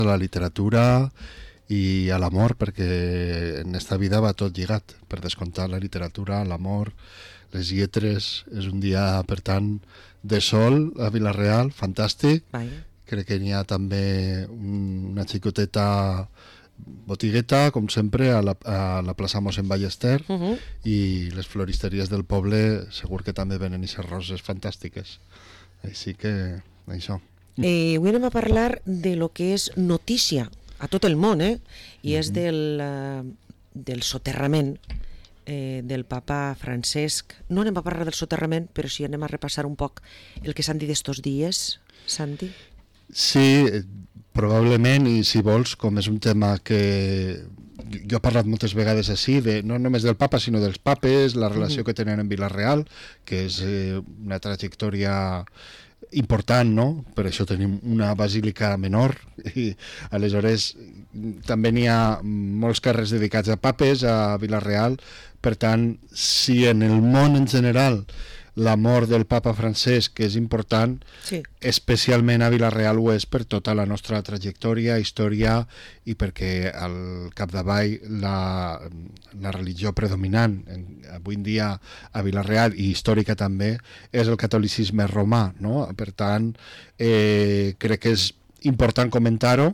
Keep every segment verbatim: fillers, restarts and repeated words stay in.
a la literatura i a l'amor, perquè en esta vida va tot lligat, per descomptar la literatura, l'amor, les lletres. És un dia, per tant, de sol a Vila-real, fantàstic. Vaja. Crec que n'hi ha també una xicoteta botigueta, com sempre, a la, a la plaça Mossèn Ballester, uh -huh. i les floristeries del poble segur que també venen aquestes roses fantàstiques. Així que, això. Eh, avui anem a parlar de lo que és notícia a tot el món, eh? I és del, uh, del soterrament eh, del papa Francesc. No anem a parlar del soterrament, però sí anem a repassar un poc el que s'han dit estos dies, Santi. Sí, probablement, i si vols, com és un tema que jo he parlat moltes vegades així, de, no només del papa, sinó dels papes, la relació mm-hmm. que tenen en Vila-real, que és eh, una trajectòria important, no? Per això tenim una basílica menor, i aleshores també n'hi ha molts carrers dedicats a papes a Vila-real. Per tant, si en el món en general l'amor del papa Francesc és important, sí. especialment a Vila-real ho és per tota la nostra trajectòria, història, i perquè al capdavall la, la religió predominant en, avui en dia a Vila-real, i històrica també, és el catolicisme romà, no? Per tant, eh, crec que és important comentar-ho,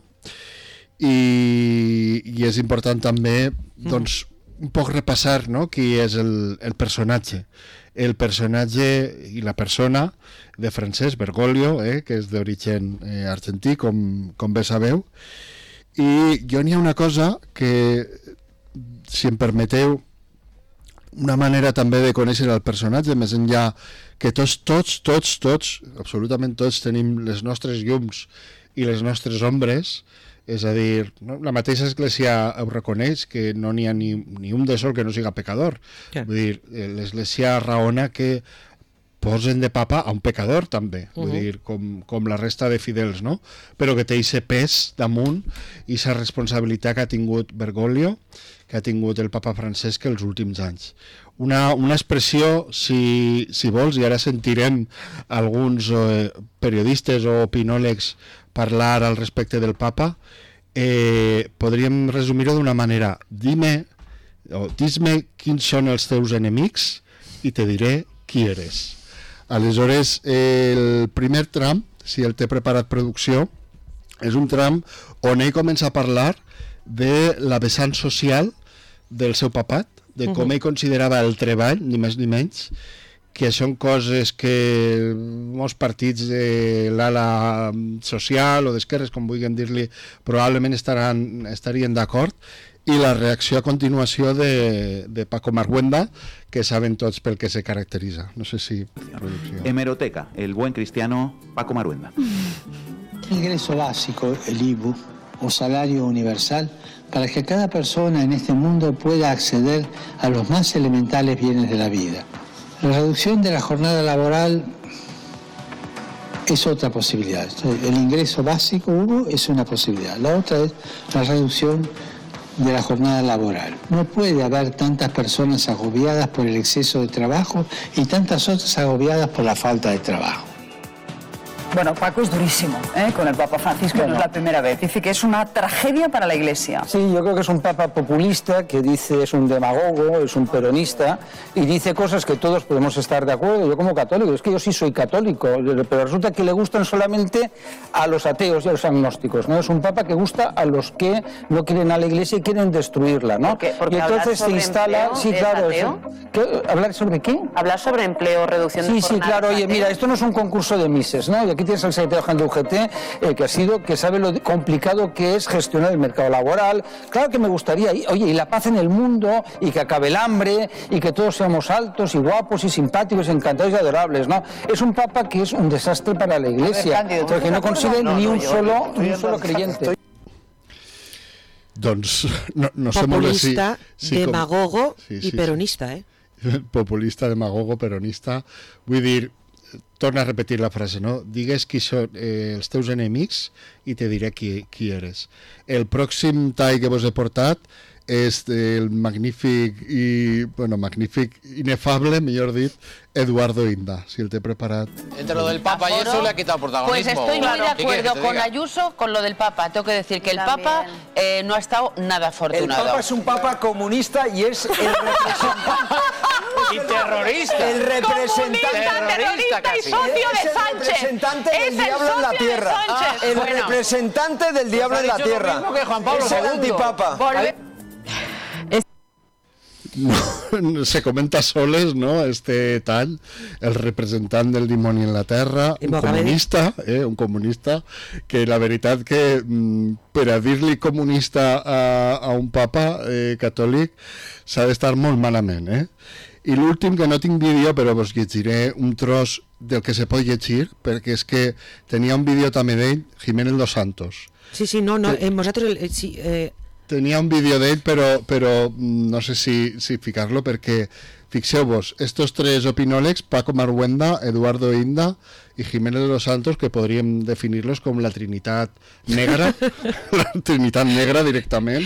i, i és important també doncs, un poc repassar, no? Qui és el, el personatge el personatge i la persona de Francesc Bergoglio, eh, que és d'origen eh, argentí, com, com bé sabeu. I jo n'hi ha una cosa que, si em permeteu, una manera també de conèixer el personatge, més enllà que tots, tots, tots, tots, absolutament tots, tenim les nostres llums i les nostres ombres. És a dir, no? La mateixa Església ho reconeix, que no n'hi ha ni, ni un de sol que no siga pecador. Yeah. Vull dir, l'Església raona que posen de papa a un pecador també, uh-huh. vull dir, com, com la resta de fidels, no? Però que té aquest pes damunt i aquesta responsabilitat que ha tingut Bergoglio, que ha tingut el papa Francesc els últims anys. Una, una expressió, si, si vols, i ara sentirem alguns eh, periodistes o opinòlegs parlar al respecte del papa, eh, podríem resumir-ho d'una manera. Dime, o dis-me quins són els teus enemics i te diré qui eres. Aleshores, el primer tram, si el té preparat producció, és un tram on ell comença a parlar de la vessant social del seu papat, de com ell considerava el treball, ni més ni menys, que són coses que molts partits de l'ala social o d'esquerres, com vulguem dir-li, probablement estaran, estarien d'acord, i la reacció a continuació de, de Paco Marguenda, que saben tots pel que se caracteritza. No sé si... Producció. Hemeroteca, el buen cristiano Paco Marguenda. Ingreso básico, el I B U, o salario universal, para que cada persona en este mundo pueda acceder a los más elementales bienes de la vida. La reducción de la jornada laboral es otra posibilidad. El ingreso básico, uno, es una posibilidad. La otra es la reducción de la jornada laboral. No puede haber tantas personas agobiadas por el exceso de trabajo y tantas otras agobiadas por la falta de trabajo. Bueno, Paco es durísimo, ¿eh? Con el Papa Francisco, bueno. No es la primera vez. Dice que es una tragedia para la Iglesia. Sí, yo creo que es un papa populista, que dice es un demagogo, es un peronista, y dice cosas que todos podemos estar de acuerdo. Yo como católico, es que yo sí soy católico, pero resulta que le gustan solamente a los ateos y a los agnósticos, ¿no? Es un papa que gusta a los que no quieren a la Iglesia y quieren destruirla, ¿no? ¿Por qué? Porque y entonces se instala... Sí, claro. Es ¿Qué? ¿Hablar sobre qué? Hablar sobre empleo, reducción de Sí, jornada. sí, claro. Oye, mira, esto no es un concurso de mises, ¿no? Y aquí tienes al secretario general de U G T, eh, que ha sido, que sabe lo complicado que es gestionar el mercado laboral. Claro que me gustaría, y, oye, y la paz en el mundo, y que acabe el hambre, y que todos seamos altos y guapos y simpáticos, encantados y adorables, ¿no? Es un papa que es un desastre para la Iglesia, ver, Cándido, porque no consigue no, ni un no, solo, ni un solo creyente. Doncs no, no sé populista, si, si demagogo com... sí, sí, i peronista, sí. eh? Populista, demagogo, peronista. Vull dir, torna a repetir la frase, no? Digues qui són eh, els teus enemics i te diré qui, qui eres. El pròxim tall que vos he portat és el magnífic i, bueno, magnífic, inefable, millor dit, Eduardo Inda, si el té preparat. Entre lo del Papa y eso le ha quitado protagonismo. Pues estoy muy de acuerdo con Ayuso con lo del Papa. Tengo que decir que el También. Papa eh, no ha estado nada El afortunado. Papa es un Papa comunista y es el representante. Y terrorista. El representante. Terrorista, terrorista y casi. socio Es de el Sánchez. representante del Es el diablo en la socio de tierra. Sánchez. El Bueno. representante del diablo ha en la dicho lo tierra. mismo que Juan Pablo Es el segundo. antipapa. Volve- Se comenta soles, no?, este tal, el representant del dimoni en la terra, un comunista, eh, un comunista, que la veritat que mm, per a dir-li comunista a, a un papa eh, catòlic s'ha d'estar molt malament, eh? I l'últim, que no tinc vídeo, però vos llegiré un tros del que se pot llegir, perquè és que tenia un vídeo també d'ell, Jiménez Los Santos. Sí, sí, no, no, eh, nosaltres... Eh, sí, eh, Tenia un vídeo d'ell, però, però no sé si, si ficar-lo, perquè fixeu-vos, estos tres opinòlegs, Paco Marhuenda, Eduardo Inda i Jiménez de los Santos, que podríem definir-los com la Trinitat Negra, la Trinitat Negra directament,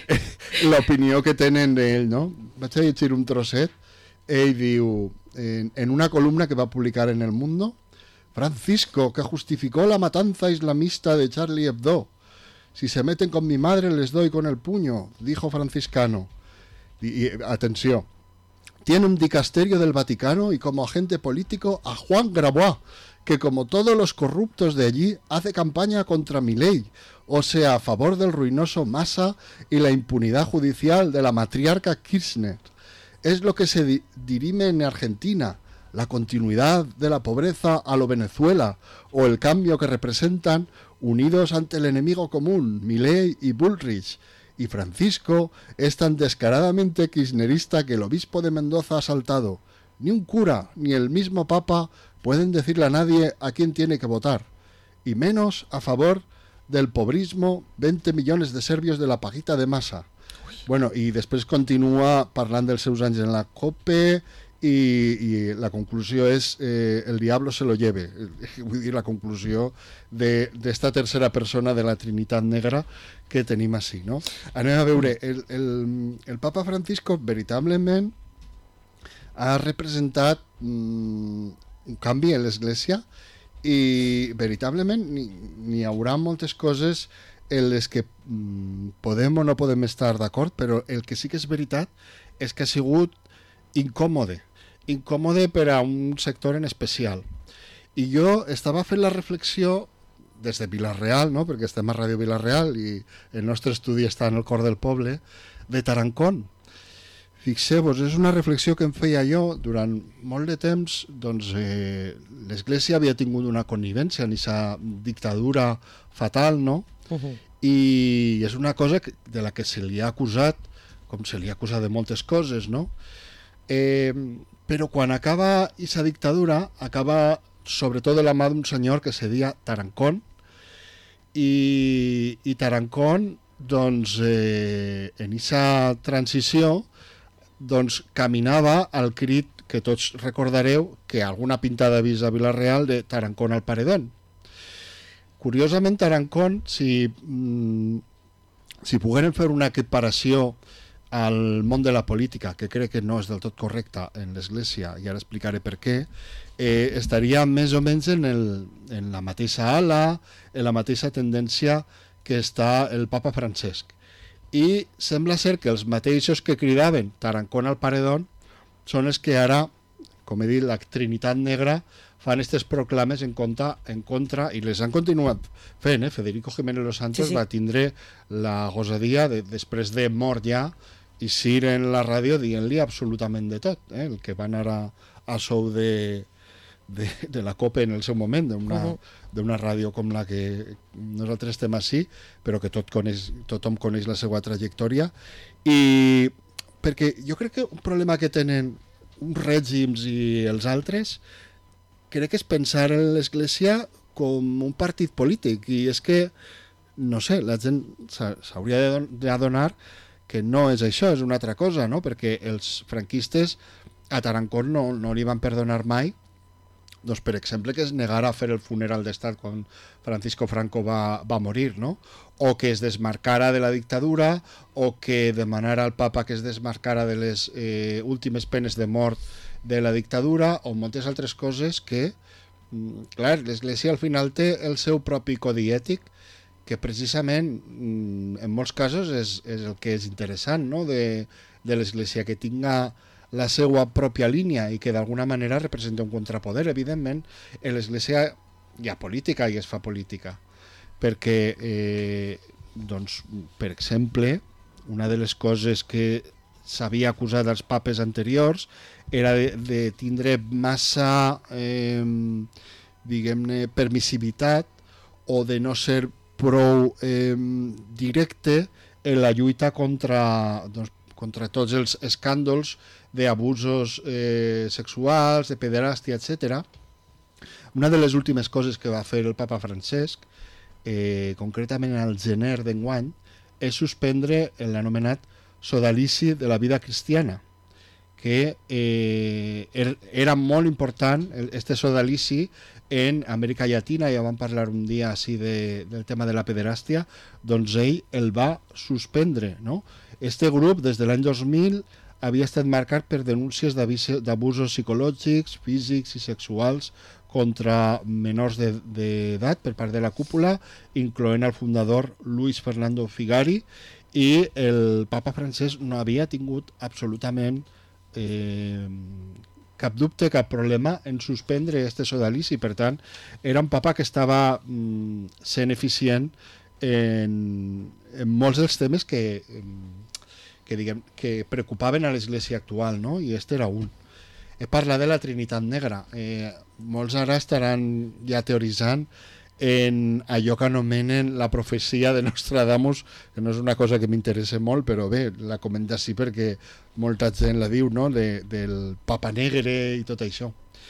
l'opinió que tenen d'ell, no? Vaig a llegir un trosset. Ell diu, en, en una columna que va publicar en El Mundo, Francisco, que justificó la matanza islamista de Charlie Hebdo. Si se meten con mi madre les doy con el puño, dijo Franciscano. Y, y, atención, tiene un dicasterio del Vaticano y como agente político a Juan Grabois, que como todos los corruptos de allí hace campaña contra Milei, o sea, a favor del ruinoso Massa y la impunidad judicial de la matriarca Kirchner. Es lo que se di- dirime en Argentina, la continuidad de la pobreza a lo Venezuela, o el cambio que representan unidos ante el enemigo común, Milei y Bullrich. Y Francisco es tan descaradamente kirchnerista que el obispo de Mendoza ha saltado. Ni un cura, ni el mismo papa pueden decirle a nadie a quién tiene que votar. Y menos a favor del pobrismo veinte millones de serbios de la paguita de Massa. Bueno, i després continua parlant dels seus anys en la COPE i, i la conclusió és eh, el diablo se lo lleve. Vull dir, la conclusió d'esta de, tercera persona de la Trinitat Negra que tenim així, no? Anem a veure, el, el, el papa Francisco veritablement ha representat mm, un canvi en l'Església i veritablement n'hi haurà moltes coses en les que mm, podem o no podem estar d'acord, però el que sí que és veritat és que ha sigut incòmode, incòmode per a un sector en especial. I jo estava fent la reflexió des de Vila-real, no? Perquè estem a Ràdio Vila-real i el nostre estudi està en el cor del poble, de Tarancón. Fixeu-vos, és una reflexió que em feia jo durant molt de temps. Doncs eh, l'Església havia tingut una connivència en aquesta dictadura fatal, no? Uh-huh. I és una cosa que, de la que se li ha acusat, com se li ha acusat de moltes coses, no? Eh, però quan acaba aquesta dictadura, acaba sobretot de la mà d'un senyor que se deia Tarancón, i, i Tarancón, doncs, eh, en aquesta transició, doncs caminava al crit que tots recordareu que alguna pintada ha vist a Vila-real de Tarancón al paredón. Curiosament, Tarancón, si, mm, si poguérem fer una equiparació al món de la política, que crec que no és del tot correcta en l'Església, i ara explicaré per què, eh, estaria més o menys en, el, en la mateixa ala, en la mateixa tendència que està el papa Francesc. I sembla ser que els mateixos que cridaven Tarancón al paredón són els que ara, com he dit, la Trinitat Negra, fan aquestes proclames en contra, en contra i les han continuat fent. Eh? Federico Jiménez Los Santos sí, sí. va tindre la gosadia, de, després de mort ja, i sir en la ràdio dient-li absolutament de tot. Eh? El que va anar a, a sou de, de, de la COPE en el seu moment, d'una uh -huh. ràdio com la que nosaltres estem així, però que tot coneix, tothom coneix la seva trajectòria. I perquè jo crec que un problema que tenen uns règims i els altres, crec que és pensar en l'Església com un partit polític, i és que, no sé, la gent s'hauria d'adonar que no és això, és una altra cosa, no? Perquè els franquistes a Tarancón no, no li van perdonar mai, doncs, per exemple, que es negara a fer el funeral d'estat quan Francisco Franco va, va morir, no? o que es desmarcara de la dictadura, o que demanara al papa que es desmarcara de les eh, últimes penes de mort de la dictadura, o moltes altres coses que, clar, l'Església al final té el seu propi codi ètic, que precisament en molts casos és, és el que és interessant, no?, de, de l'Església, que tinga la seva pròpia línia i que d'alguna manera representa un contrapoder. Evidentment, en l'Església hi ha política i es fa política, perquè, eh, doncs, per exemple, una de les coses que s'havia acusat als papes anteriors era de, de tindre massa, eh, diguem-ne, permissivitat, o de no ser prou eh, directe en la lluita contra, doncs, contra tots els escàndols d'abusos eh, sexuals, de pederàstia, etcètera. Una de les últimes coses que va fer el papa Francesc, eh, concretament al gener d'enguany, és suspendre l'anomenat sodalici de la vida cristiana, que eh, era molt important, este sodalici, en Amèrica Llatina. Ja vam parlar un dia així de, del tema de la pederàstia, doncs ell el va suspendre, no? Este grup, des de l'any dos mil, havia estat marcat per denúncies d'abusos psicològics, físics i sexuals contra menors d'edat per part de la cúpula, incloent el fundador Luis Fernando Figari, i el papa Francesc no havia tingut absolutament eh, cap dubte, cap problema en suspendre este sodalici. Per tant, era un papa que estava mm, sent eficient en, en molts dels temes que, que, diguem, que preocupaven a l'Església actual, no? I este era un. He parlat de la Trinitat Negra. Eh, molts ara estaran ja teoritzant en allò que anomenen la profecia de Nostradamus, que no és una cosa que m'interessa molt, però bé, la comenta així perquè molta gent la diu, no?, de, del Papa Negre i tot això.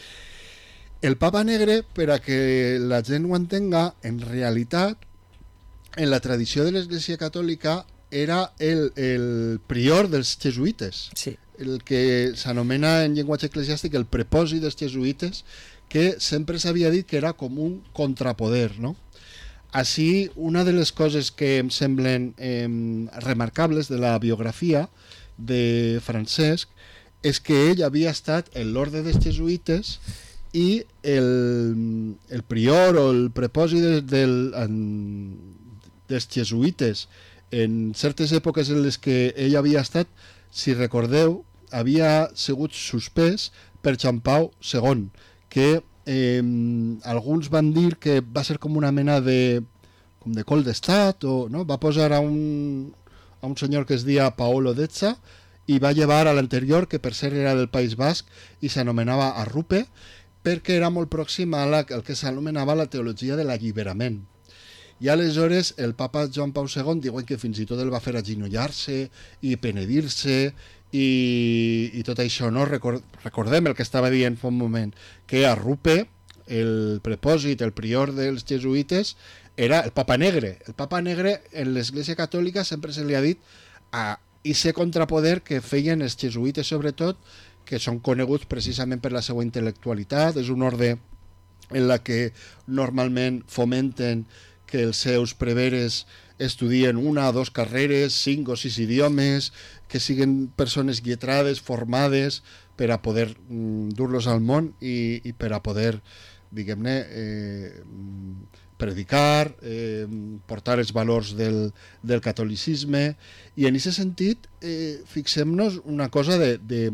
El Papa Negre, per a que la gent ho entenga, en realitat, en la tradició de l'Església Catòlica, era el, el prior dels jesuïtes, sí. El que s'anomena en llenguatge eclesiàstic el prepòsit dels jesuïtes, que sempre s'havia dit que era com un contrapoder, no? Així, una de les coses que em semblen eh, remarcables de la biografia de Francesc és que ell havia estat en l'orde dels jesuïtes i el, el prior o el prepòsit del, del, en, dels jesuïtes en certes èpoques en les que ell havia estat, si recordeu, havia sigut suspès per Joan Pau segon, que eh, alguns van dir que va ser com una mena de, com de col d'estat, o no? Va posar a un, a un senyor que es deia Paolo Dezza i va llevar a l'anterior, que per ser era del País Basc i s'anomenava Arrupe, perquè era molt pròxim a la, el que s'anomenava la teologia de l'alliberament. I aleshores el papa Joan Pau segon diuen que fins i tot el va fer aginollar-se i penedir-se i, i tot això, no? Record, recordem el que estava dient fa un moment, que Arrupe, el prepòsit, el prior dels jesuïtes, era el papa negre. El papa negre en l'Església Catòlica sempre se li ha dit a aquest contrapoder que feien els jesuïtes, sobretot, que són coneguts precisament per la seva intel·lectualitat. És un orde en la que normalment fomenten que els seus preveres estudien una o dos carreres, cinc o sis idiomes, que siguin persones lletrades, formades, per a poder mm, dur-los al món i, i per a poder, diguem-ne, eh, predicar, eh, portar els valors del, del catolicisme. I en aquest sentit, eh, fixem-nos una cosa de, de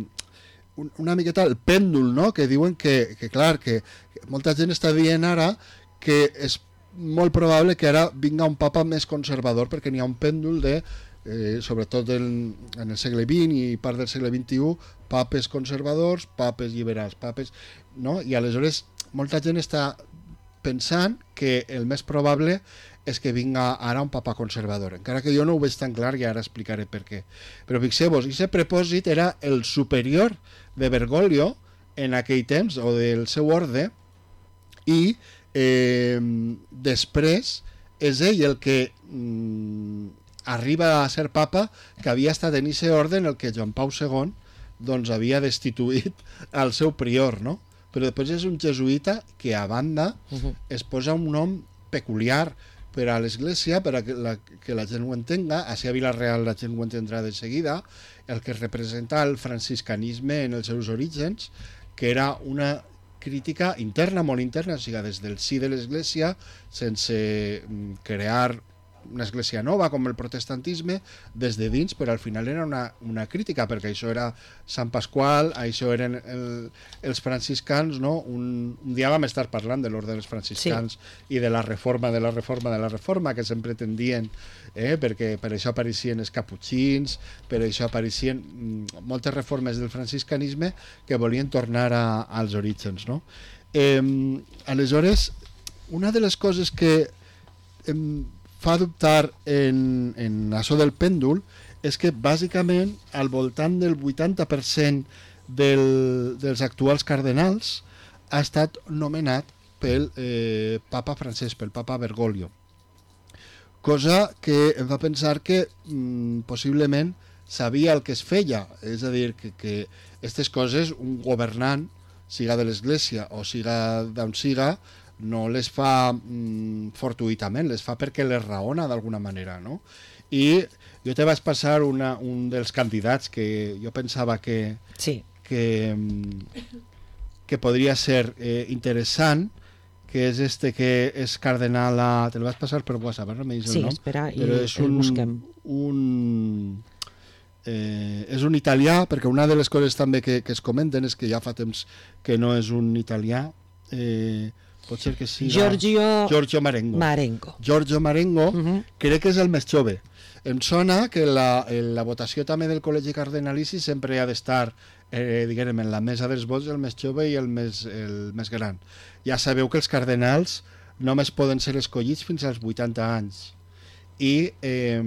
una miqueta el pèndol, no?, que diuen que, que clar, que molta gent està dient ara que és molt probable que ara vinga un papa més conservador, perquè n'hi ha un pèndol de, eh, sobretot en, en el segle vint i part del segle vint-i-u, papes conservadors, papes liberals, papes, no? I aleshores molta gent està pensant que el més probable és que vinga ara un papa conservador, encara que jo no ho veig tan clar i ara explicaré per què. Però fixeu-vos, aquest prepòsit era el superior de Bergoglio en aquell temps, o del seu orde, i Eh, després és ell el que mm, arriba a ser papa, que havia estat en aquest orde en el que Joan Pau segon doncs havia destituït al seu prior, no? Però després és un jesuïta que a banda uh-huh. es posa un nom peculiar, per a l'Església, per a que la, que la gent ho entenga, així a Vila-real la gent ho entendrà de seguida, el que representa el franciscanisme en els seus orígens, que era una crítica interna, molt interna, o sigui, des del si de l'Església, sense crear una església nova com el protestantisme des de dins, però al final era una, una crítica, perquè això era Sant Pasqual, això eren el, els franciscans, no? Un, un dia vam estar parlant de l'ordre dels franciscans sí. i de la reforma, de la reforma, de la reforma, que sempre tendien, eh? perquè per això apareixien els caputxins, per això apareixien mm, moltes reformes del franciscanisme que volien tornar a, als orígens, no? Eh, aleshores, una de les coses que eh, fa dubtar en, en això del pèndol és que bàsicament al voltant del vuitanta per cent del, dels actuals cardenals ha estat nomenat pel eh, papa francès, pel papa Bergoglio, cosa que em fa pensar que mm, possiblement sabia el que es feia, és a dir, que, que aquestes coses un governant, siga de l'Església o siga d'on siga, no les fa mm, fortuïtament, les fa perquè les raona d'alguna manera, no? I jo te vaig passar una, un dels candidats que jo pensava que, sí. que, que podria ser eh, interessant, que és este que és cardenal a... Te el vaig passar per WhatsApp, no me dius sí, el nom? Sí, espera, i però és el un, busquem. Un, eh, és un italià, perquè una de les coses també que, que es comenten és que ja fa temps que no és un italià, eh, pot ser que sigui Giorgio, Giorgio Marengo. Marengo. Giorgio Marengo, uh -huh. crec que és el més jove. Em sona que la, la votació també del Col·legi Cardenalici sempre ha d'estar, eh, diguem, en la mesa dels vots el més jove i el més, el més gran. Ja sabeu que els cardenals només poden ser escollits fins als vuitanta anys. I, eh,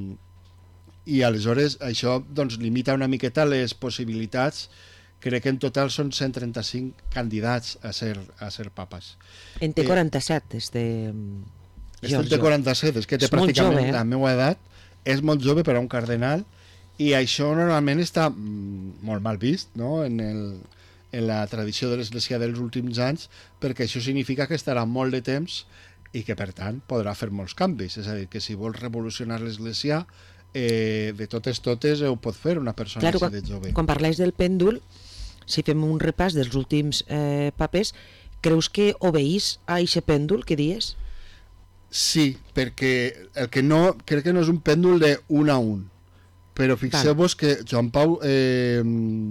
i aleshores això doncs, limita una miqueta les possibilitats. Crec que en total són cent trenta-cinc candidats a ser, a ser papes. En té quaranta-set, este Giorgio. Este té quaranta-set, és que té és pràcticament jove, eh? la meva edat, és molt jove per a un cardenal, i això normalment està molt mal vist, no?, en, el, en la tradició de l'Església dels últims anys, perquè això significa que estarà molt de temps i que, per tant, podrà fer molts canvis. És a dir, que si vols revolucionar l'Església, eh, de totes totes ho pot fer una persona claro, així de jove. Quan parlàs del pèndol, si fem un repàs dels últims eh, papes, creus que obeís a aquest pèndol que dies? Sí, perquè el que no, crec que no és un pèndol de un a un, però fixeu-vos que Joan Pau, eh,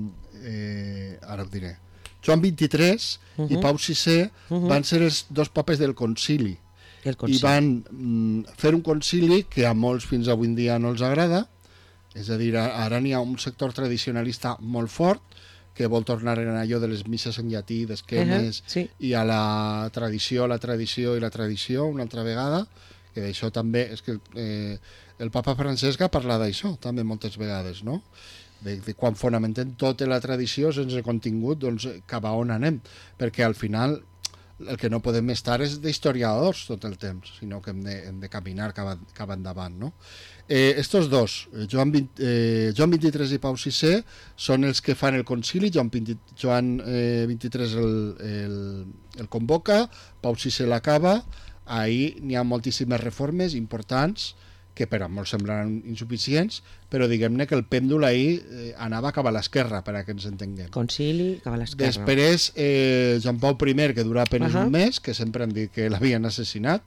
eh, ara ho diré, Joan vint-i-tres uh -huh. i Pau sisè uh -huh. van ser els dos papes del concili, el concili. i van mm, fer un concili que a molts fins avui en dia no els agrada, és a dir, ara n'hi ha un sector tradicionalista molt fort, que vol tornar en allò de les misses en llatí, d'esquemes, uh -huh, sí. i a la tradició, la tradició i la tradició, una altra vegada, que d'això també, és que eh, el papa Francesc ha parlat d'això, també moltes vegades, no?, de, de quan fonamentem tota la tradició sense contingut, doncs cap a on anem, perquè al final el que no podem estar és d'historiadors tot el temps, sinó que hem de, hem de caminar cap, a, cap endavant, no? Eh, estos dos, Joan, vint, eh, Joan vint-i-tres i Pau sisè, són els que fan el concili. Joan, vint, Joan eh, vint-i-tres el, el, el convoca, Pau sisè l'acaba. Ahir n'hi ha moltíssimes reformes importants que per a molts semblaran insuficients, però diguem-ne que el pèndol ahir eh, anava cap a l'esquerra, per a que ens entenguem. Concili, cap a l'esquerra. Després, eh, Joan Pau primer, que dura apenas uh -huh. un mes, que sempre han dit que l'havien assassinat,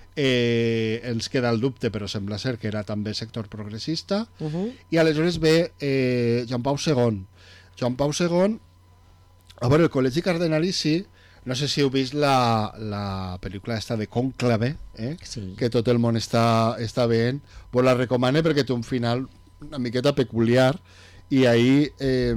eh, ens queda el dubte, però sembla ser que era també sector progressista, uh -huh. i aleshores ve eh, Joan Pau segon. Joan Pau segon, a veure, el Col·legi Cardenalici, no sé si heu vist la, la pel·lícula esta de Cònclave, eh? Sí. Que tot el món està, està veient. Vos la recomane perquè té un final una miqueta peculiar, i ahir eh,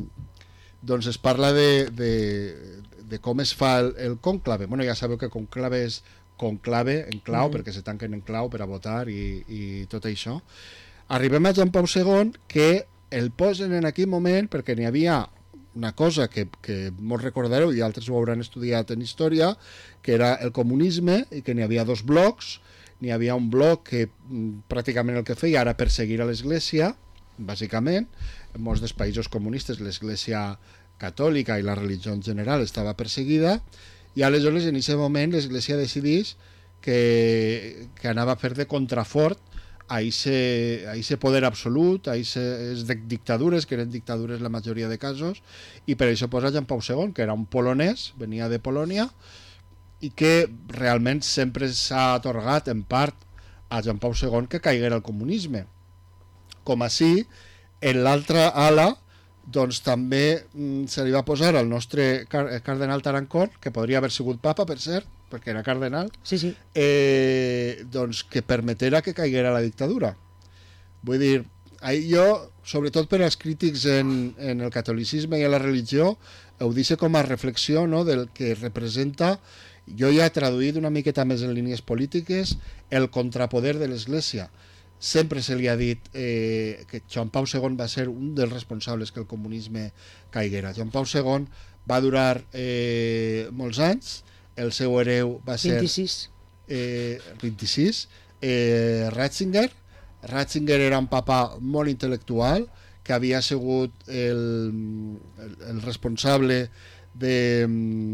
doncs es parla de, de, de com es fa el, el conclave. Bueno, ja sabeu que conclave és conclave en clau, mm. perquè se tanquen en clau per a votar i, i tot això. Arribem a Joan Pau segon, que el posen en aquell moment perquè n'hi havia una cosa que, que molts recordareu i altres ho hauran estudiat en història, que era el comunisme, i que n'hi havia dos blocs. N'hi havia un bloc que pràcticament el que feia era perseguir a l'Església, bàsicament. En molts dels països comunistes l'Església catòlica i la religió en general estava perseguida, i aleshores en aquest moment l'Església decideix que, que anava a fer de contrafort a aquest poder absolut, a aquestes dictadures, que eren dictadures la majoria de casos, i per això posa Joan Pau segon, que era un polonès, venia de Polònia, i que realment sempre s'ha atorgat en part a Joan Pau segon que caiguera el comunisme. Com així, en l'altra ala, doncs també mm, se li va posar al nostre car cardenal Tarancón, que podria haver sigut papa, per cert, perquè era cardenal, sí, sí. Eh, doncs que permetera que caiguera la dictadura. Vull dir, jo, sobretot per als crítics en, en el catolicisme i en la religió, ho deixo com a reflexió, no?, del que representa, jo ja he traduït una miqueta més en línies polítiques, el contrapoder de l'Església. Sempre se li ha dit eh, que Joan Pau segon va ser un dels responsables que el comunisme caiguera. Joan Pau segon va durar eh, molts anys, el seu hereu va ser... vint-i-sis. Eh, vint-i-sis. Eh, Ratzinger. Ratzinger era un papa molt intel·lectual, que havia sigut el, el, el responsable de,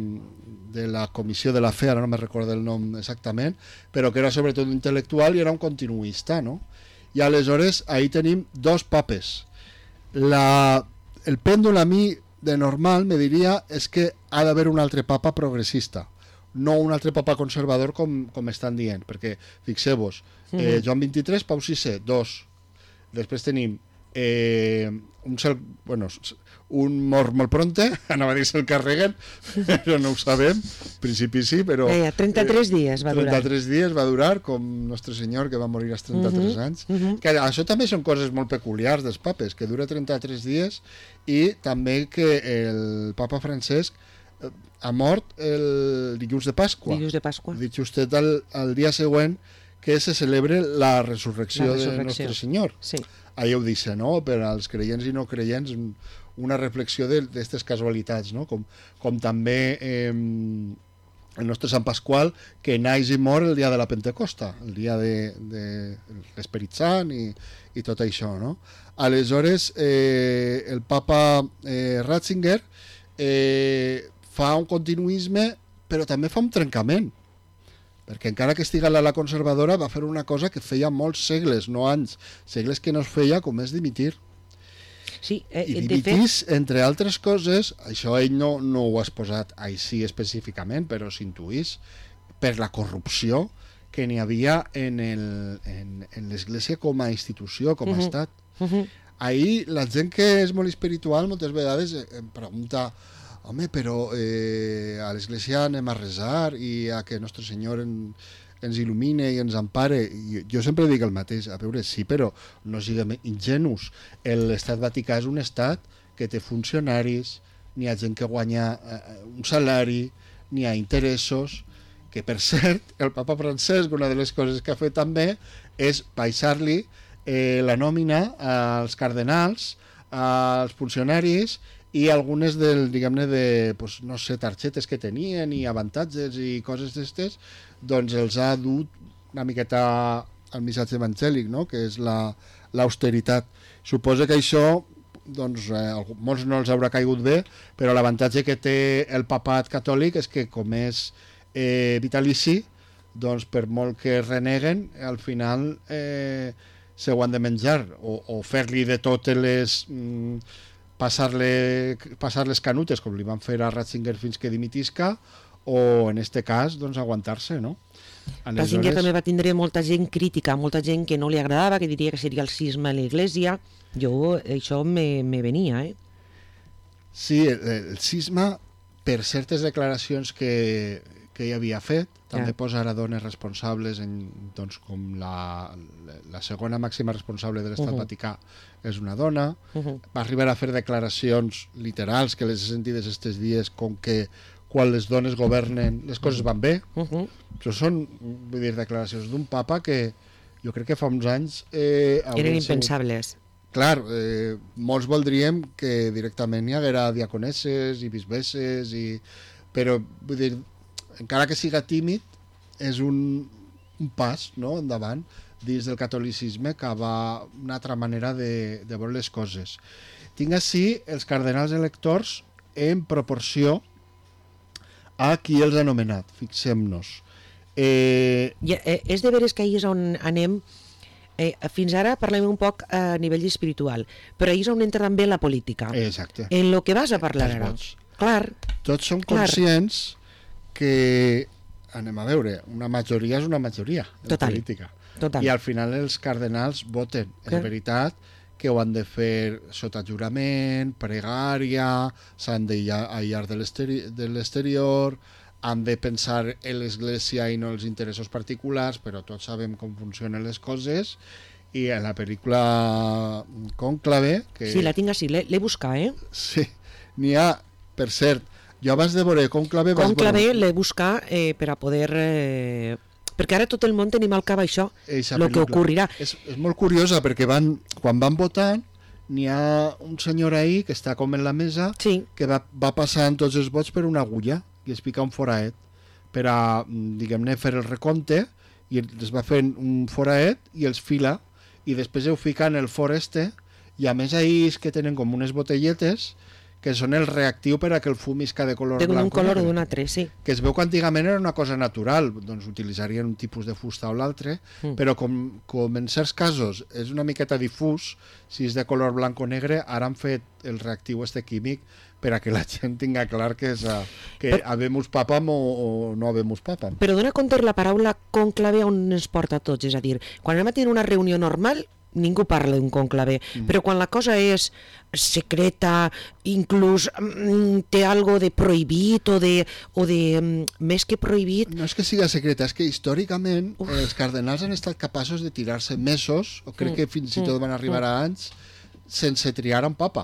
de la Comissió de la Fe, ara no me recordo el nom exactament, però que era sobretot intel·lectual i era un continuista, no? I aleshores ahí tenim dos papes. La, el pèndol a mi de normal me diria és que ha d'haver un altre papa progressista, no un altre papa conservador com, com estan dient, perquè fixeu-vos, eh, Joan vint-i-tres, Pau sisè, dos. Després tenim eh, un, cel, bueno, un mort molt pronte, anava a dir se'l carreguen, però no ho sabem, en principi sí, però... Deia, trenta-tres eh, dies va durar. trenta-tres dies va durar, com Nostre Senyor, que va morir als trenta-tres uh-huh, anys. Uh-huh. Que això també són coses molt peculiars dels papes, que dura trenta-tres dies, i també que el papa Francesc ha mort el dilluns de Pasqua. Dilluns de Pasqua. Dit justet el, el dia següent que se celebre la resurrecció, la resurrecció. de Nostre Senyor. Sí. Ahí ho dice, no? Per als creients i no creients, una reflexió d'aquestes casualitats, no? Com, com també eh, el nostre Sant Pasqual, que naix i mor el dia de la Pentecosta, el dia de, de l'Esperit Sant i, i tot això, no? Aleshores, eh, el papa eh, Ratzinger eh, fa un continuisme, però també fa un trencament, perquè encara que estigui a la conservadora va fer una cosa que feia molts segles, no anys, segles que no es feia, com és dimitir. Sí, eh, I de dimitís, fet... entre altres coses, això ell no, no ho ha exposat així específicament, però s'intuís per la corrupció que n'hi havia en, el, en, en l'Església com a institució, com a uh-huh. estat. Uh-huh. Ahir la gent que és molt espiritual moltes vegades em pregunta: home, però eh, a l'Església anem a resar i a que Nostre Senyor en, ens il·lumine i ens empare. I jo sempre dic el mateix, a veure, sí, però no siguem ingenus. L'estat Vaticà és un estat que té funcionaris, n'hi ha gent que guanya eh, un salari, n'hi ha interessos, que per cert, el papa Francesc, una de les coses que ha fet també és baixar-li eh, la nòmina als cardenals, als funcionaris, i algunes del, diguem-ne, de, pues, no sé, targetes que tenien i avantatges i coses d'estes, doncs els ha dut una miqueta al missatge evangèlic, no?, que és l'austeritat. Suposo que això, doncs, eh, molts no els haurà caigut bé, però l'avantatge que té el papat catòlic és que, com és eh, vitalici, doncs, per molt que reneguen, al final eh, se ho han de menjar, o, o fer-li de totes les... Mm, passar-le passar les canutes, com li van fer a Ratzinger fins que dimitisca, o en este cas, doncs, aguantar-se, no? Aleshores... Ratzinger també va tindre molta gent crítica, molta gent que no li agradava, que diria que seria el cisma a l'Església. Jo, això me, me venia, eh? Sí, el, el cisma, per certes declaracions que, que ell havia fet, també ja. Posar a dones responsables, en, doncs, com la, la segona màxima responsable de l'Estat uh-huh. Vaticà és una dona, uh-huh. va arribar a fer declaracions literals que les he sentides estos dies, com que quan les dones governen les coses van bé. Uh-huh. Això són, vull dir, declaracions d'un papa que jo crec que fa uns anys... Eh, eren impensables. Sigut... Clar, eh, molts voldríem que directament hi haguera diaconesses i bisbesses, i... però, vull dir, encara que siga tímid, és un, un pas, no?, endavant dins del catolicisme que va una altra manera de, de veure les coses. Tinc així els cardenals electors en proporció a qui els ha nomenat. Fixem-nos. Eh, I, eh, és de veres que ahir és on anem. Eh, fins ara parlem un poc a nivell espiritual, però ahir és on entra també la política. Exacte. En lo que vas a parlar Els ara. vots. Clar. Tots som Clar. conscients que, anem a veure, una majoria és una majoria en Total. política. Total. I al final els cardenals voten. Clar. És veritat que ho han de fer sota jurament, pregària, s'han d'aïllar de l'exteri- de l'exterior, han de pensar en l'Església i no els interessos particulars, però tots sabem com funcionen les coses. I en la pel·lícula Cònclave... Que... Sí, la tinc així, l'he l'he buscat, eh? Sí, n'hi ha, per cert, jo abans de veure Cònclave... vaig Cònclave veure- l'he buscat eh, per a poder... Eh, perquè ara tot el món tenim al cap això, Eixa el que pel·lícula. ocorrirà. És, és molt curiosa perquè van, quan van votant n'hi ha un senyor ahí que està com en la mesa sí. que va, va passant tots els vots per una agulla i es pica un foraet per a, diguem-ne, fer el recompte i es va fent un foraet i els fila i després ho fica en el for este i a més ahí és que tenen com unes botelletes que són el reactiu per a que el fum isca de color Té blanc. un color d'un altre, sí. Que es veu que antigament era una cosa natural, doncs utilitzarien un tipus de fusta o l'altre, mm. però com, com en certs casos és una miqueta difús, si és de color blanc o negre, ara han fet el reactiu este químic per a que la gent tinga clar que, és a, que però, habemus papam o, o no habemus papam. Però dona compte la paraula conclave on ens porta a tots, és a dir, quan anem a tenir una reunió normal ningú parla d'un conclave, mm. però quan la cosa és secreta, inclús mm, té algo de prohibit o de, o de mm, més que prohibit... No és que siga secreta, és que històricament Uf. els cardenals han estat capaços de tirar-se mesos, o crec mm. que fins i tot van arribar a anys, sense triar un papa.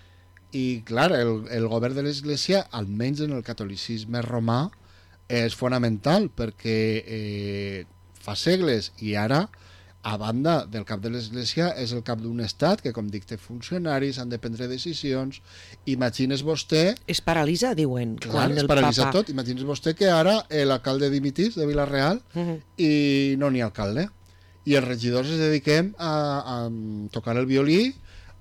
I clar, el, el govern de l'Església, almenys en el catolicisme romà, és fonamental perquè eh, fa segles i ara a banda del cap de l'Església, és el cap d'un estat que, com dic, té funcionaris, han de prendre decisions. Imagines vostè... Es paralitza, diuen. Clar, es paralitza papa... tot. Imagines vostè que ara l'alcalde dimitís de Vila-real uh -huh. i no n'hi ha alcalde. I els regidors es dediquem a, a tocar el violí,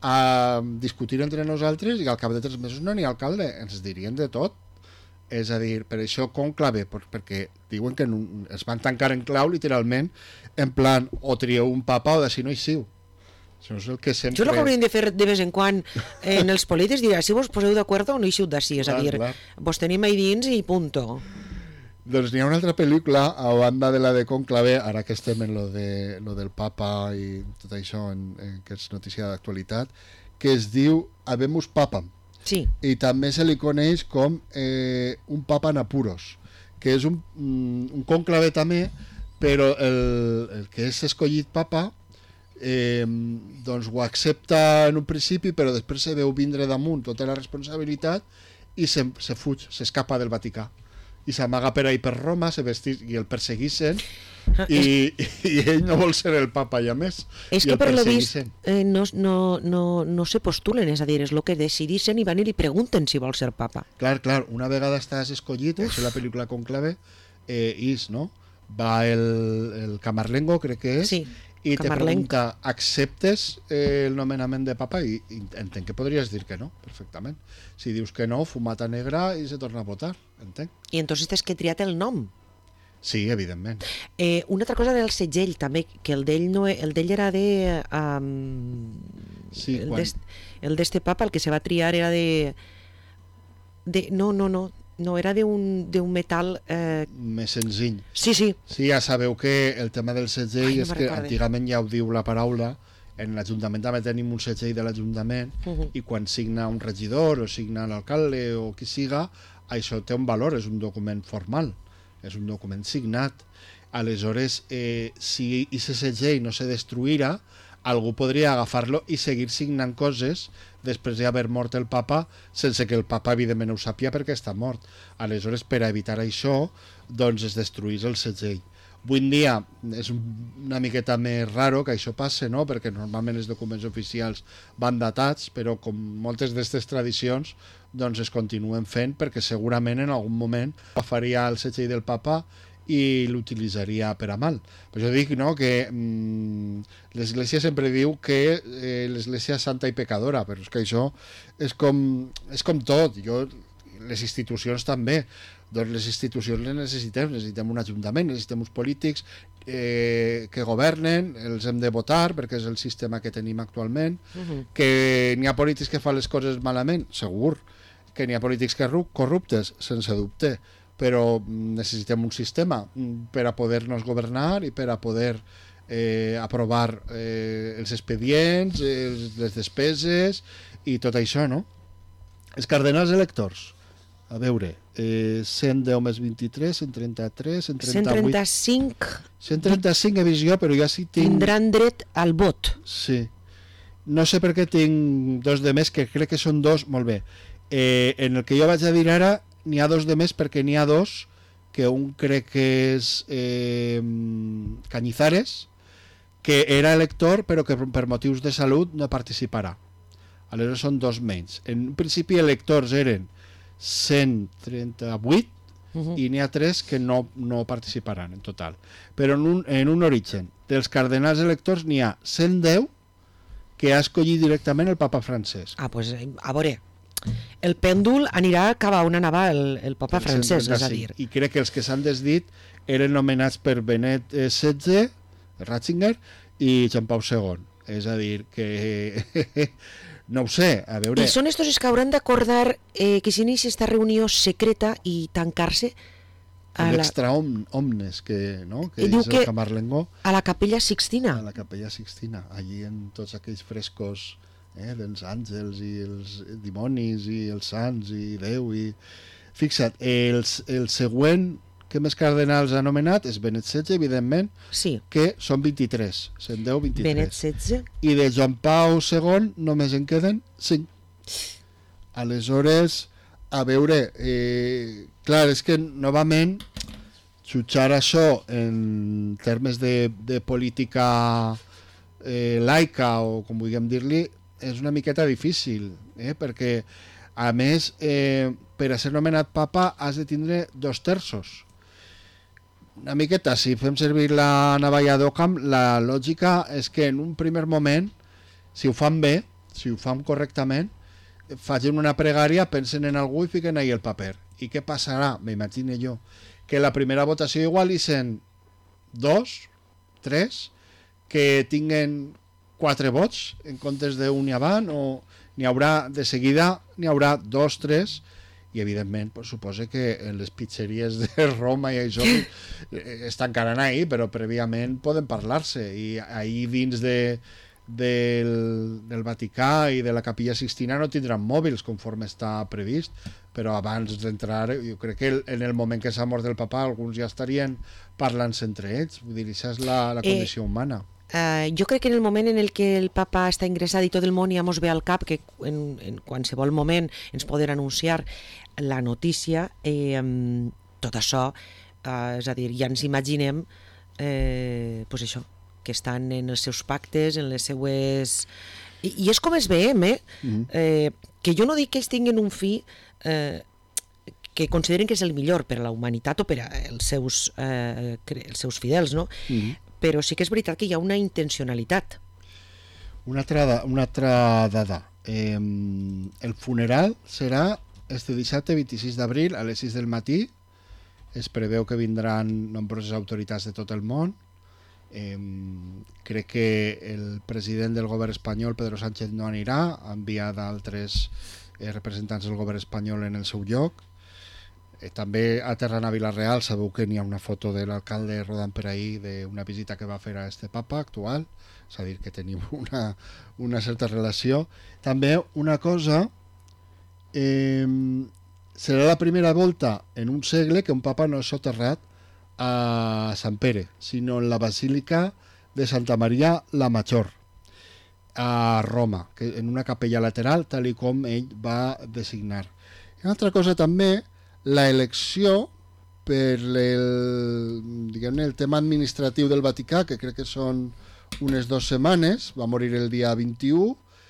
a discutir entre nosaltres i al cap de tres mesos no n'hi ha alcalde. Ens dirien de tot. És a dir, per això conclave, perquè diuen que no, es van tancar en clau, literalment, en plan, o trieu un papa o de si no hi siu. Això és el que sempre... Això és el que hauríem de fer de vez en quan en els polítics, dirà, si vos poseu d'acord o no hi siu d'ací, és a dir, clar, clar. Vos tenim ahí dins i punto. Doncs n'hi ha una altra pel·lícula, a banda de la de Conclave, ara que estem en lo, de, lo del papa i tot això, en, en, que és notícia d'actualitat, que es diu Habemus Papam. Sí. I també se li coneix com eh, un papa en apuros, que és un, un conclave també, però el, el que és escollit papa eh, doncs ho accepta en un principi, però després se veu vindre damunt tota la responsabilitat i se, se fuig, s'escapa del Vaticà i s'amaga per ahí per Roma, se vestís i el perseguissin i, i ell no vol ser el papa ja més. És que per lo vist eh, no, no, no, no se postulen, és a dir, és el que decidissin i van i li pregunten si vol ser papa. Clar, clar, una vegada estàs escollit, Uf. això és la pel·lícula Conclave, eh, is, no? Va el, el Camarlengo, crec que és, sí, i Camarlenc. te pregunta, acceptes eh, el nomenament de papa? I, i entenc que podries dir que no, perfectament. Si dius que no, fumata negra i se torna a votar, entenc. I entonces tens que triar el nom. Sí, evidentment. Eh, una altra cosa del segell, també, que el d'ell no, el d'ell era de... Um, sí, el quan... El d'este papa, el que se va triar era de... de no, no, no, no, era d'un metal... Eh... Més senzill. Sí, sí. Sí, ja sabeu que el tema del segell Ai, no és que recorde. antigament ja ho diu la paraula, en l'Ajuntament també tenim un segell de l'Ajuntament uh -huh. i quan signa un regidor o signa l'alcalde o qui siga, això té un valor, és un document formal, és un document signat. Aleshores, eh, si aquest segell no se destruirà, algú podria agafar-lo i seguir signant coses després d'haver mort el papa, sense que el papa evidentment ho sàpia perquè està mort. Aleshores, per a evitar això, doncs es destruís el segell. Avui en dia és una miqueta més raro que això passe, no? Perquè normalment els documents oficials van datats, però com moltes d'aquestes tradicions doncs es continuen fent perquè segurament en algun moment agafaria el segell del papa i l'utilitzaria per a mal. Per això dic, no?, que mmm, l'Església sempre diu que eh, l'Església és santa i pecadora, però és que això és com, és com tot. Jo, les institucions també. Doncs les institucions les necessitem, necessitem un ajuntament, necessitem uns polítics eh, que governen, els hem de votar perquè és el sistema que tenim actualment. Uh-huh. Que n'hi ha polítics que fan les coses malament, segur. Que n'hi ha polítics que corruptes, sense dubte, però necessitem un sistema per a poder-nos governar i per a poder eh, aprovar eh, els expedients, eh, les despeses i tot això, no? Els cardenals electors, a veure, eh, cent deu més vint-i-tres, cent trenta-tres, cent trenta-vuit... cent trenta-cinc... cent trenta-cinc he vist jo, però ja sí tinc... Tindran dret al vot. Sí. No sé per què tinc dos de més, que crec que són dos, molt bé. Eh, en el que jo vaig a dir ara, n'hi ha dos de més perquè n'hi ha dos, que un crec que és eh, Cañizares, que era elector però que per motius de salut no participarà. Aleshores són dos menys. En principi electors eren cent trenta-vuit uh-huh. i n'hi ha tres que no, no participaran en total. Però en un, en un origen dels cardenals electors n'hi ha cent deu que ha escollit directament el papa Francesc. Ah, doncs pues, a veure, el pèndol anirà cap a on anava el, el papa el Francesc, és a dir. I crec que els que s'han desdit eren nomenats per Benet setze, Ratzinger, i Joan Pau segon. És a dir, que... no ho sé, a veure... I són estos els que hauran d'acordar eh, que s'inici aquesta reunió secreta i tancar-se a l'extra la... omnes, que, no? que diu que Camarlengo, a la capella Sixtina. A la capella Sixtina, allí en tots aquells frescos eh, dels àngels i els dimonis i els sants i Déu. I... Fixa't, els, el següent que més cardenals ha nomenat és Benet setze, evidentment, sí. que són vint-i-tres, cent deu, vint-i-tres. Benet setze. I de Joan Pau segon només en queden cinc. Aleshores, a veure, eh, clar, és que novament jutjar això en termes de, de política eh, laica o com vulguem dir-li és una miqueta difícil, eh, perquè a més eh, per a ser nomenat papa has de tindre dos terços. Una miqueta, si fem servir la navalla d'Occam, la lògica és que en un primer moment, si ho fan bé, si ho fan correctament, facin una pregària, pensen en algú i fiquen ahí el paper. I què passarà? M'imagino jo. Que la primera votació igual hi sent dos, tres, que tinguen quatre vots en comptes d'un i avant, o n'hi haurà de seguida, n'hi haurà dos, tres, i evidentment pues, suposa que en les pizzeries de Roma i això estan encara ahí, però prèviament poden parlar-se, i ahí dins de, del, del Vaticà i de la Capella Sixtina no tindran mòbils conforme està previst, però abans d'entrar jo crec que en el moment que s'ha mort el papa alguns ja estarien parlant-se entre ells, vull dir, això és la, la condició eh... humana. Uh, jo crec que en el moment en el que el papa està ingressat i tot el món ja mos ve al cap que en, en qualsevol moment ens poden anunciar la notícia, eh, tot això, uh, és a dir, ja ens imaginem eh, pues això, que estan en els seus pactes, en les seues... I, i és com es veiem, eh? Mm-hmm. eh? Que jo no dic que ells tinguin un fi eh, que consideren que és el millor per a la humanitat o per als seus, eh, els seus fidels, no? Mm-hmm. Però sí que és veritat que hi ha una intencionalitat. Una altra, una altra dada. Eh, el funeral serà este dissabte vint-i-sis d'abril a les sis del matí. Es preveu que vindran nombroses autoritats de tot el món. Eh, crec que el president del govern espanyol, Pedro Sánchez, no anirà, ha enviat altres eh, representants del govern espanyol en el seu lloc. Eh, també aterrant a Vila-real, sabeu que n'hi ha una foto de l'alcalde rodant per ahí d'una visita que va fer a este papa actual, és a dir, que tenim una, una certa relació. També una cosa, eh, serà la primera volta en un segle que un papa no és soterrat a Sant Pere, sinó en la Basílica de Santa Maria la Major, a Roma, que en una capella lateral, tal i com ell va designar. I una altra cosa també, la elecció per el, diguem-ne, el tema administratiu del Vaticà, que crec que són unes dues setmanes, va morir el dia vint-i-u,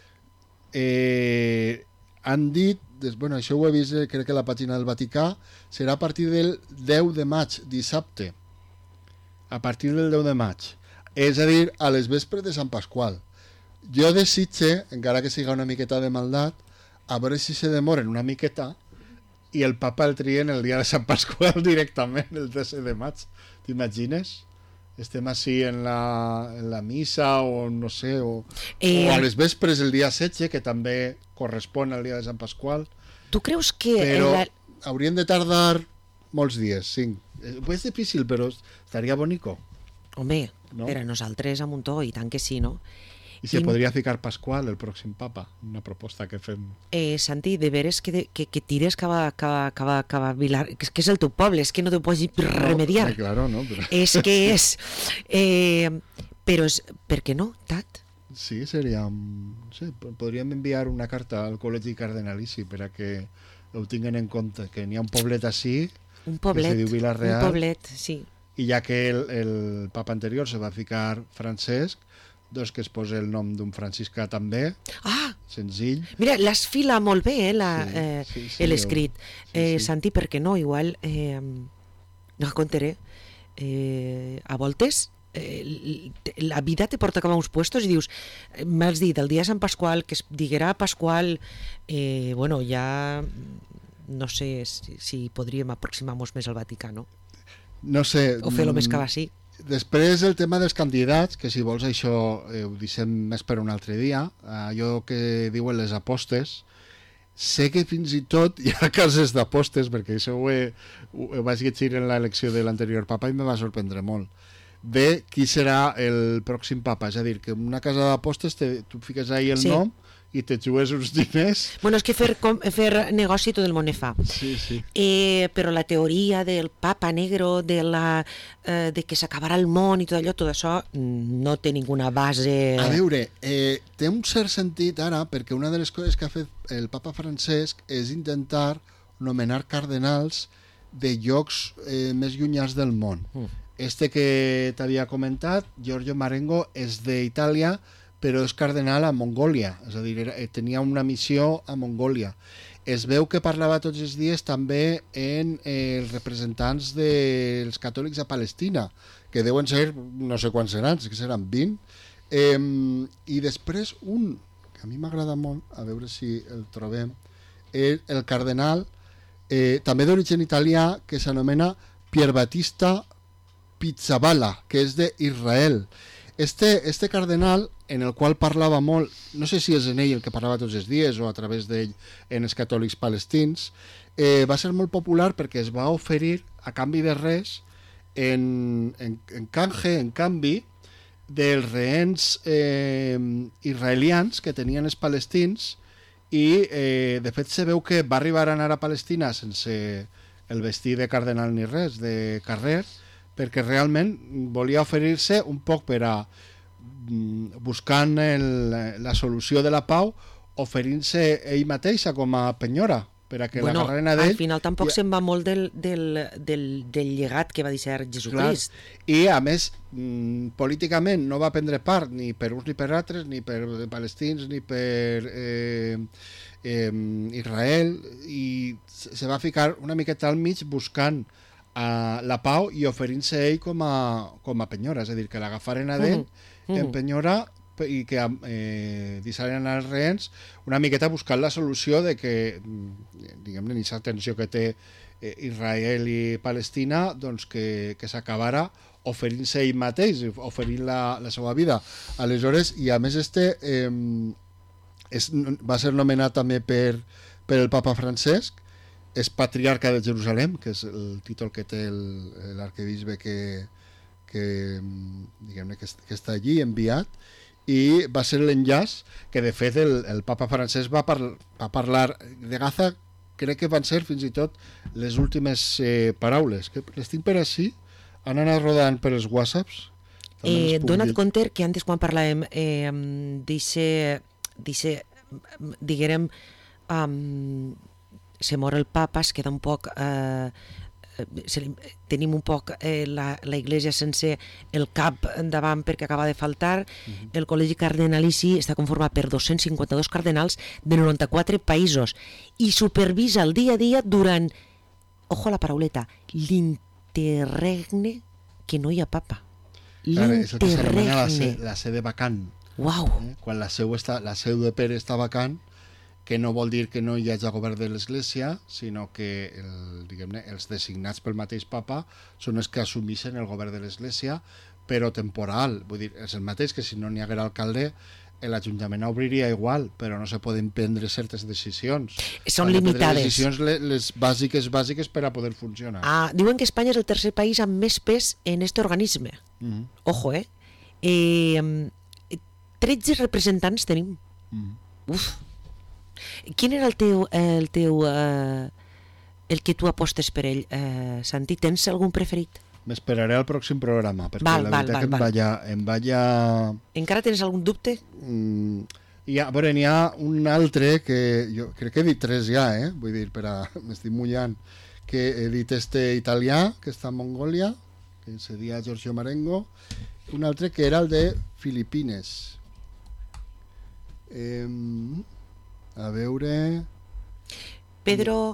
eh, han dit, des, bueno, això ho he vist, eh, crec que la pàgina del Vaticà, serà a partir del deu de maig, dissabte, a partir del deu de maig, és a dir, a les vespres de Sant Pasqual. Jo desitge, encara que siga una miqueta de maldat, a veure si se demoren una miqueta i el papa el trien el dia de Sant Pasqual directament, el tretze de maig. T'imagines? Estem així en la, en la missa o no sé, o, Eh, o a les vespres el dia setze, que també correspon al dia de Sant Pasqual. Tu creus que... Però la- haurien de tardar molts dies, cinc. Eh, És difícil, però estaria bonico. Home, No? per a nosaltres a Muntó, i tant que sí, no? I se I- podria ficar Pasqual, el pròxim papa, una proposta que fem. Eh, Santi, de veres que, de, que, que tires cap a, cap a, cap a, cap a Vilar, que és, que és el teu poble, és que no t'ho pots remediar. No, claro, no, però... És que és. Eh, però és, per què no, Tat? Sí, seria... No sé, podríem enviar una carta al Col·legi Cardenalici per a que ho tinguin en compte, que n'hi ha un poblet així, Un poblet, que se diu Vila-real, un poblet, sí. i ja que el, el papa anterior se va ficar Francesc, doncs que es posa el nom d'un franciscà també, Ah, senzill. mira, l'has fila molt bé, eh, la, Sí, eh, sí, sí, l'escrit. sí, Eh, sí. Santi, per què no? Igual, eh, no contaré. Eh, a voltes, eh, l- la vida te porta cap a uns puestos i dius, eh, m'has dit, el dia de Sant Pasqual, que es diguerà Pasqual, eh, bueno, ja no sé si, si podríem aproximar-nos més al Vaticà, no? No sé... O fer-lo més mm, cap així. Després el tema dels candidats, que si vols això eh, ho deixem més per un altre dia, allò que diuen les apostes, sé que fins i tot hi ha cases d'apostes, perquè això ho, he, ho, ho vaig llegir en l'elecció de l'anterior papa i me va sorprendre molt, de qui serà el pròxim papa. És a dir, que en una casa d'apostes te, tu fiques ahí el Sí. nom i te jugues uns diners. Bueno, és que fer, com, fer negoci tot el món ne fa. Sí, sí. Eh, però la teoria del papa negro, de, la, eh, de que s'acabarà el món i tot allò, tot això mm, no té ninguna base... A veure, eh, té un cert sentit ara, perquè una de les coses que ha fet el papa Francesc és intentar nomenar cardenals de llocs eh, més llunyans del món. Mm. Este que t'havia comentat, Giorgio Marengo, és d'Itàlia, però és cardenal a Mongòlia, és a dir, era, tenia una missió a Mongòlia. Es veu que parlava tots els dies també en eh, els representants dels catòlics a Palestina, que deuen ser, no sé quants seran, que seran vint, eh, i després un, que a mi m'agrada molt, a veure si el trobem, el, el cardenal, eh, també d'origen italià, que s'anomena Pier Battista Pizzaballa, que és d'Israel. Este, este cardenal, en el qual parlava molt, no sé si és en ell el que parlava tots els dies o a través d'ell en els catòlics palestins, eh, va ser molt popular perquè es va oferir a canvi de res, en, en, en canje, en canvi, dels rehens eh, israelians que tenien els palestins i eh, de fet se veu que va arribar a anar a Palestina sense el vestit de cardenal ni res, de carrer, perquè realment volia oferir-se un poc per a buscant el, la solució de la pau, oferint-se ell mateixa com a penyora per a que bueno, l'agarren a d'ell. Al final tampoc I... se'n va molt del, del, del, del llegat que va deixar Jesucrist. Clar. I a més, mm, políticament no va prendre part ni per uns ni per altres, ni per palestins ni per eh, eh, Israel, i se va ficar una miqueta al mig buscant a la pau i oferint-se ell com a, com a penyora, és a dir, que l'agafaren a d'ell mm. en penyora i que eh, deixaren els rehens una miqueta buscant la solució de que, diguem-ne, aquesta tensió que té eh, Israel i Palestina, doncs que, que s'acabara oferint-se ell mateix, oferint la, la seva vida. Aleshores, i a més este eh, és, va ser nomenat també per, per el papa Francesc, és patriarca de Jerusalem, que és el títol que té l'arquebisbe que, que, diguem-ne, que, que està allí enviat, i va ser l'enllaç que de fet el, el papa Francesc va, par, va parlar de Gaza, crec que van ser fins i tot les últimes eh, paraules, que les tinc per així, han anat rodant per els whatsapps. Eh, dona't compte que antes quan parlàvem eh, dice, dice, diguérem, um, se mor el papa, es queda un poc... Eh, se, tenim un poc eh, la, la iglesia sense el cap endavant perquè acaba de faltar. Uh-huh. El Col·legi Cardenalici està conformat per dos-cents cinquanta-dos cardenals de noranta-quatre països i supervisa el dia a dia durant, ojo a la parauleta, l'interregne, que no hi ha papa. L'interregne. La, la sede vacant. Uau. Eh? Quan la seu, està, la seu de Pere està vacant, que no vol dir que no hi hagi govern de l'Església, sinó que el, diguem-ne, els designats pel mateix papa són els que assumeixen el govern de l'Església, però temporal. Vull dir, és el mateix que si no n'hi haguera alcalde, l'Ajuntament obriria igual, però no se poden prendre certes decisions. Són limitades. Les decisions les, les bàsiques, bàsiques per a poder funcionar. Ah, diuen que Espanya és el tercer país amb més pes en este organisme. Mm-hmm. Ojo, eh? eh? tretze representants tenim. Mm-hmm. Uf. Quin era el teu... El, teu eh, el que tu apostes per ell, eh, Santi? Tens algun preferit? M'esperaré al pròxim programa, perquè val, la val, veritat val, que em val. vaya, em vaya... Encara tens algun dubte? Mm, hi ha, a veure, n'hi ha un altre que jo crec que he dit tres ja, eh? Vull dir, per a... m'estic mullant, que he dit este italià, que està a Mongòlia, que se dia Giorgio Marengo, un altre que era el de Filipines. Eh, a veure... Pedro...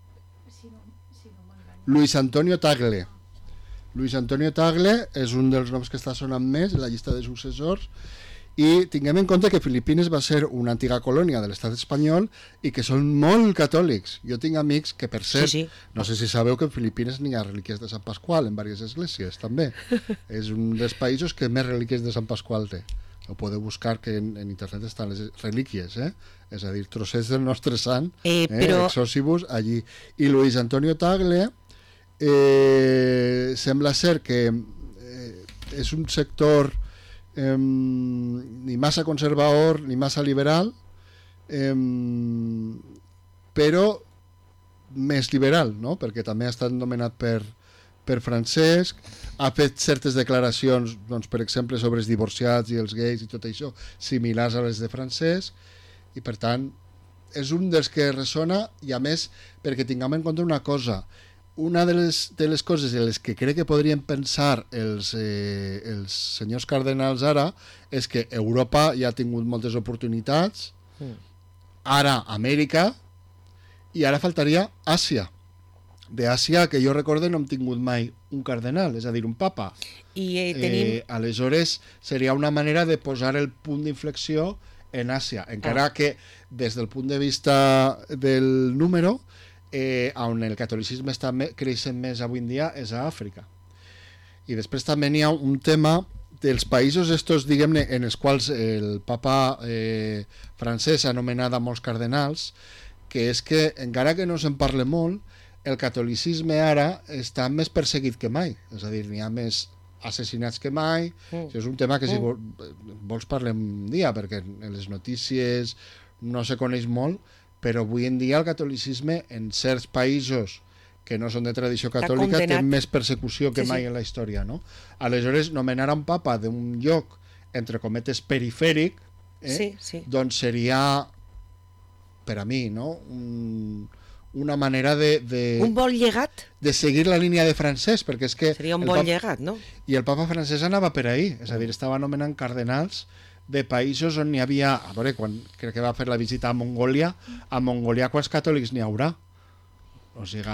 Luis Antonio Tagle. Luis Antonio Tagle és un dels noms que està sonant més en la llista de successors, i tinguem en compte que Filipines va ser una antiga colònia de l'estat espanyol i que són molt catòlics. Jo tinc amics que, per cert, sí, sí. no sé si sabeu que en Filipines n'hi ha relíquies de Sant Pasqual en diverses esglésies, també. És un dels països que més relíquies de Sant Pasqual té. Ho podeu buscar, que en, en internet estan les relíquies, eh? És a dir, trossets del nostre sant, eh, eh? però... exòsibus, allí. I Luis Antonio Tagle eh, sembla ser que eh, és un sector eh, ni massa conservador ni massa liberal, eh, però més liberal, no? Perquè també ha estat nomenat per, per Francesc, ha fet certes declaracions, doncs, per exemple, sobre els divorciats i els gais i tot això, similars a les de Francesc, i per tant és un dels que ressona, i a més perquè tinguem en compte una cosa, una de les, de les coses en les que crec que podrien pensar els, eh, els senyors cardenals ara és que Europa ja ha tingut moltes oportunitats, mm. ara Amèrica, i ara faltaria Àsia. D'Àsia, que jo recorde, no hem tingut mai un cardenal, és a dir, un papa. I eh, tenim... Eh, aleshores, seria una manera de posar el punt d'inflexió en Àsia, encara ah. que des del punt de vista del número, eh, on el catolicisme està me creixent més avui en dia és a Àfrica. I després també n'hi ha un tema dels països estos, diguem-ne, en els quals el papa eh, francès ha anomenat a molts cardenals, que és que, encara que no se'n parle molt, el catolicisme ara està més perseguit que mai, és a dir, n'hi ha més assassinats que mai. Mm. Això és un tema que si vol, vols parlem un dia, perquè en les notícies no se coneix molt, però avui en dia el catolicisme en certs països que no són de tradició catòlica té més persecució que sí, mai sí. en la història, no? Aleshores, nomenar un papa d'un lloc, entre cometes, perifèric, eh? sí, sí. doncs seria, per a mi, no? un... una manera de, de... Un bon llegat? De seguir la línia de Francesc, perquè és que... Seria un bon pap... llegat, no? I el papa francès anava per ahí, és a dir, estava anomenant cardenals de països on n'hi havia... A veure, quan crec que va fer la visita a Mongòlia, a Mongòlia quants catòlics n'hi haurà? O sigui,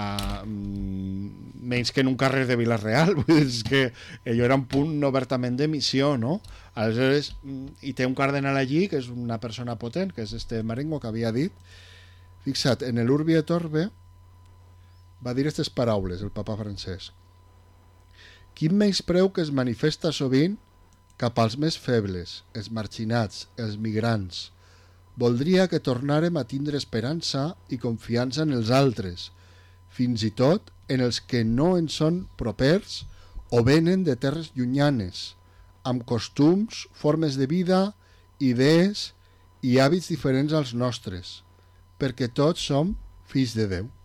mmm, menys que en un carrer de Vila-real, és que allò era un punt obertament de missió, no? Aleshores, i té un cardenal allí, que és una persona potent, que és este Marengo, que havia dit. Fixa't, en l'Urbi et Orbi va dir aquestes paraules, el papa Francesc. Quin menyspreu que es manifesta sovint cap als més febles, els marginats, els migrants. Voldria que tornàrem a tindre esperança i confiança en els altres, fins i tot en els que no en són propers o venen de terres llunyanes, amb costums, formes de vida, idees i hàbits diferents als nostres, perquè tots som fills de Déu.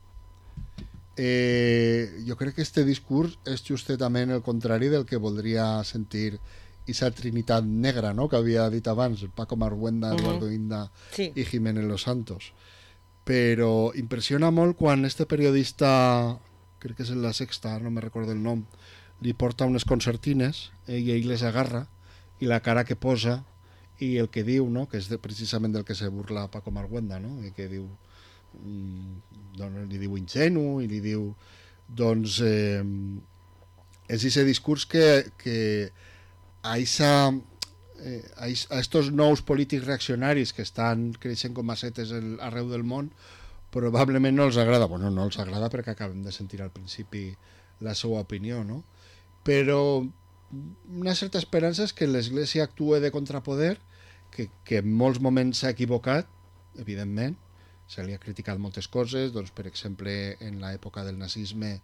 Eh, jo crec que este discurs és justament el contrari del que voldria sentir aquesta trinitat negra, no?, que havia dit abans, el Paco Marguenda, Eduardo uh-huh. Inda sí. i Jiménez Los Santos. Però impressiona molt quan este periodista, crec que és en La Sexta, no me recordo el nom, li porta unes concertines eh, i ell les agarra i la cara que posa i el que diu, no?, que és de, precisament del que se burla Paco Marguenda, no?, i que diu, mm, doncs, li diu ingenu i li diu, doncs, eh, és aquest discurs que, que a aquesta eh, a, a estos nous polítics reaccionaris que estan creixent com a setes el, arreu del món, probablement no els agrada, bueno, no els agrada perquè acabem de sentir al principi la seva opinió, no? Però una certa esperança és que l'Església actue de contrapoder, que, que en molts moments s'ha equivocat, evidentment, se li ha criticat moltes coses, doncs, per exemple, en l'època del nazisme,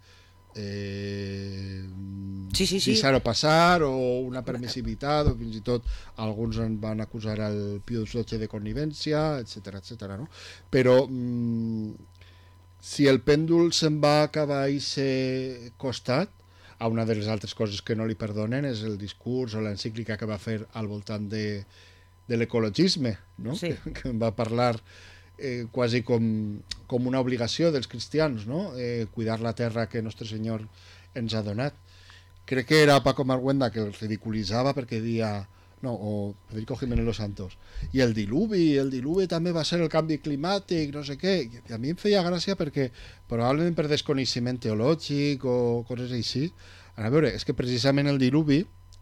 eh, sí, sí, sí. deixar-ho passar, o una permissivitat, o fins i tot alguns en van acusar al Pius dotze de connivència, etcètera, etcètera, no? Però mm, si el pèndol se'n va acabar a aquest costat, a una de les altres coses que no li perdonen és el discurs o l'encíclica que va fer al voltant de, de l'ecologisme, no? Sí. que, que va parlar eh, quasi com, com una obligació dels cristians, no? eh, cuidar la terra que Nostre Senyor ens ha donat. Crec que era Paco Marguenda que el ridiculitzava perquè dia, no, o Federico Jiménez Los Santos, i el diluvi, el diluvi també va ser el canvi climàtic, no sé què, i a mi em feia gràcia perquè probablement per desconeixement teològic o coses així. A veure, és que precisament el diluvi,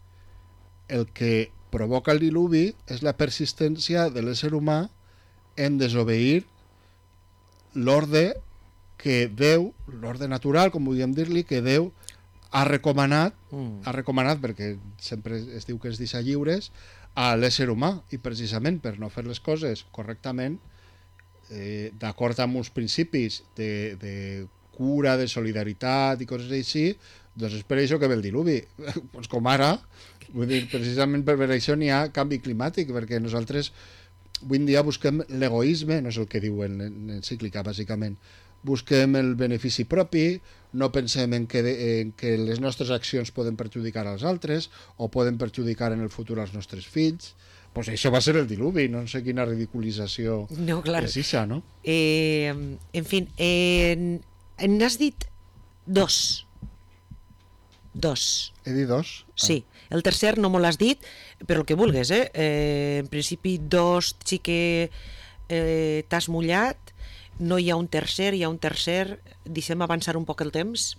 el que provoca el diluvi és la persistència de l'ésser humà en desobeir l'ordre que Déu, l'ordre natural, com volíem dir-li, que Déu ha recomanat, mm. ha recomanat, perquè sempre es diu que es deixa lliures, a l'ésser humà, i precisament per no fer les coses correctament, eh, d'acord amb uns principis de, de cura, de solidaritat i coses així, doncs és per això que ve el diluvi. Pues com ara, vull dir, precisament per això n'hi ha canvi climàtic, perquè nosaltres avui en dia busquem l'egoisme, no és el que diuen en l'encíclica, bàsicament, busquem el benefici propi, no pensem en que, en que les nostres accions poden perjudicar als altres o poden perjudicar en el futur als nostres fills. Pues això va ser el diluvi, no sé quina ridiculització no, clar. és això, no? Eh, en fi, eh, n'has dit dos. Dos. He dit dos? Sí, el tercer no me l'has dit, però el que vulguis, eh? eh en principi dos sí que eh, t'has mullat, no hi ha un tercer, hi ha un tercer, deixem avançar un poc el temps?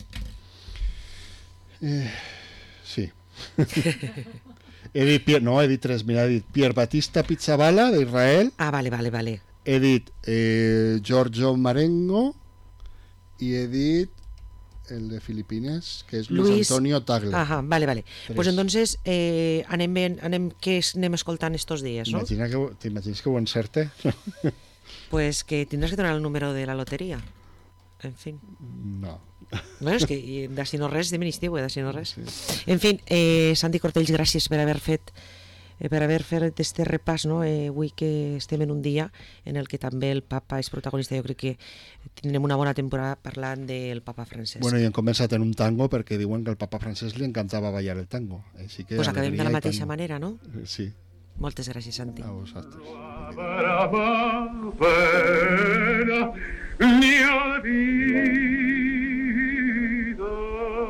Eh, sí. he dit, no, he dit tres, mira, he dit Pierre Batista Pizzaballa, d'Israel. Ah, vale, vale, vale. He dit eh, Giorgio Marengo i he dit el de Filipines, que és Luis, Luis Antonio Tagle. Ajá, vale, vale. Tres. Pues entonces eh, anem, ben, anem, què anem escoltant estos dies, no? Imagina que, t'imagines que ho encerte? Pues que tindràs que donar el número de la loteria. En fin. No. Bueno, és que d'ací no res, de ministeu, d'ací no res. Sí. En fi, eh, Santi Cortells, gràcies per haver fet eh, per haver fet este repàs, no? Eh, avui que estem en un dia en el que també el papa és protagonista. Jo crec que tindrem una bona temporada parlant del papa Francesc. Bueno, i hem començat en un tango perquè diuen que al papa Francesc li encantava ballar el tango. Així que pues acabem de la mateixa manera, no? Sí. Moltes gràcies, Santi. A vosaltres. Ni